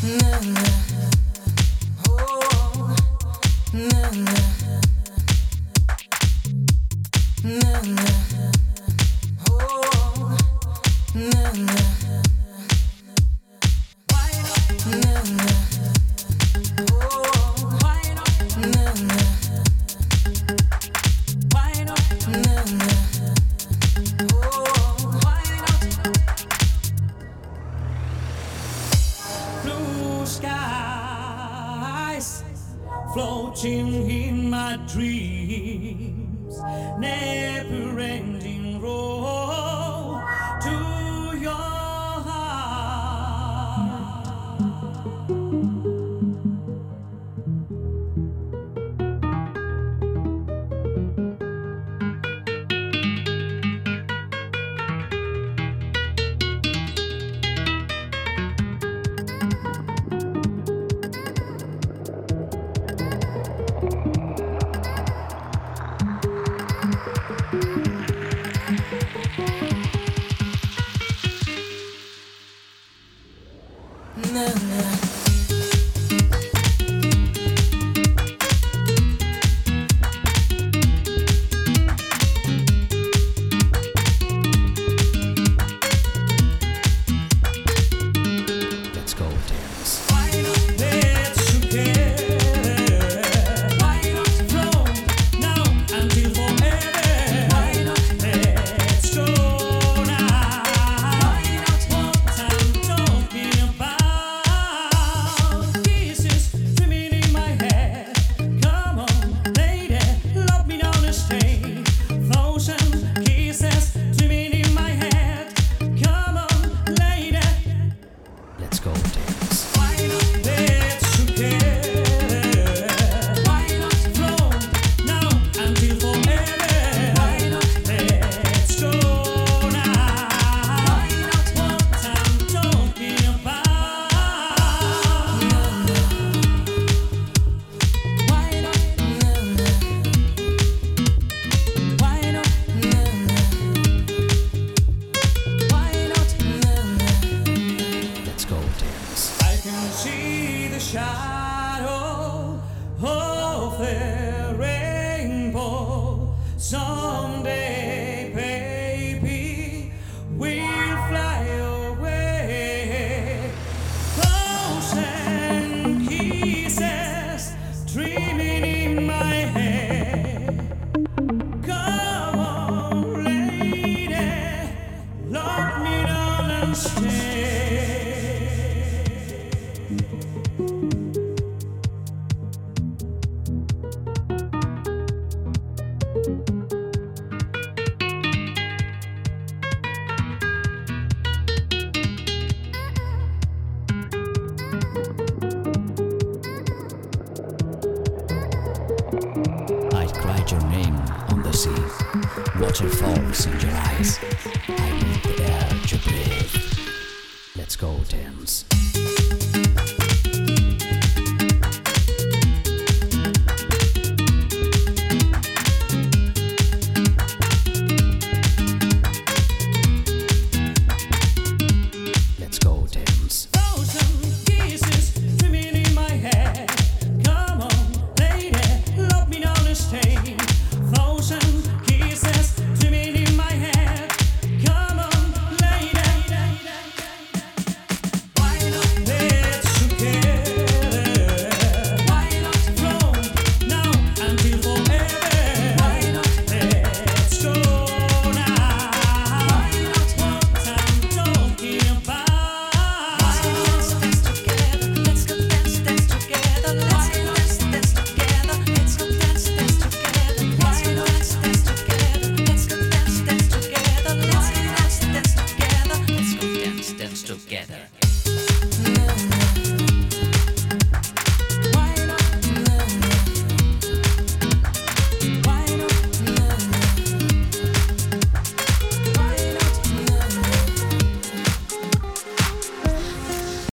Blue skies floating in my dreams, never ending road to your heart. Let's go dance. Why not let's together? Why not from now until forever? Why not let's go now? Why not what I'm talking about? Kisses swimming in my head. Come on, lady, love me on the stage. Thousand kisses swimming in my head. Come on, lady. Let's go dance. Why not let's together? Why not from now until forever? Why not let's go now? Why not what I'm talking about? Why not? Why not? Why not? Let's go dance. I can see the shadow of the rainbow. Someday, baby, we'll fly away. Thousand kisses dreaming in my head. Come on, lady, lock me down and stay. I'd write your name on the sea. Water falls in your eyes. I need the air to breathe. Let's go dance.